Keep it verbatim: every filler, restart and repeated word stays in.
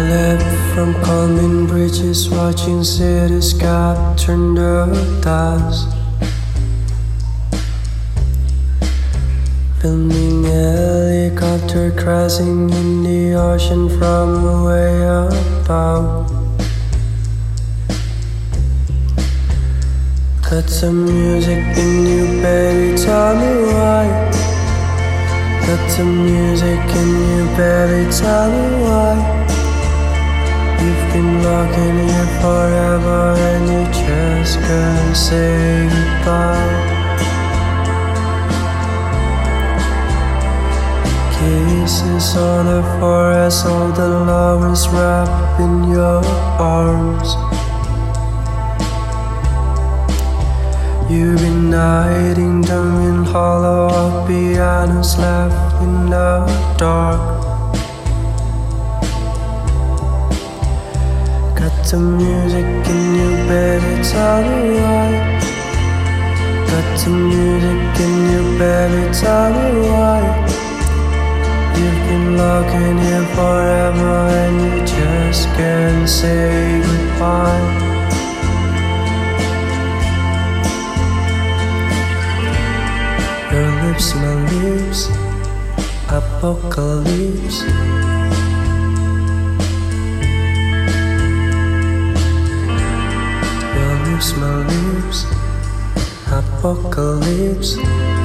left from climbing bridges, watching cities got turned to dust. Filming a helicopter crashing in the ocean from way above. Got some music in you, baby, tell me why. Got some music in you, baby, tell me why. You've been locked in here forever and you just can't say goodbye. Kisses on the forest, all the lovers wrapped in your arms. You've been hiding them in hollow pianos left in the dark. Got the music in you, baby, tell me why. Got the music in you, baby, tell me why. You've been locked in here forever and you just can't say goodbye. Your lips, my lips, apocalypse. Your lips, my lips, apocalypse.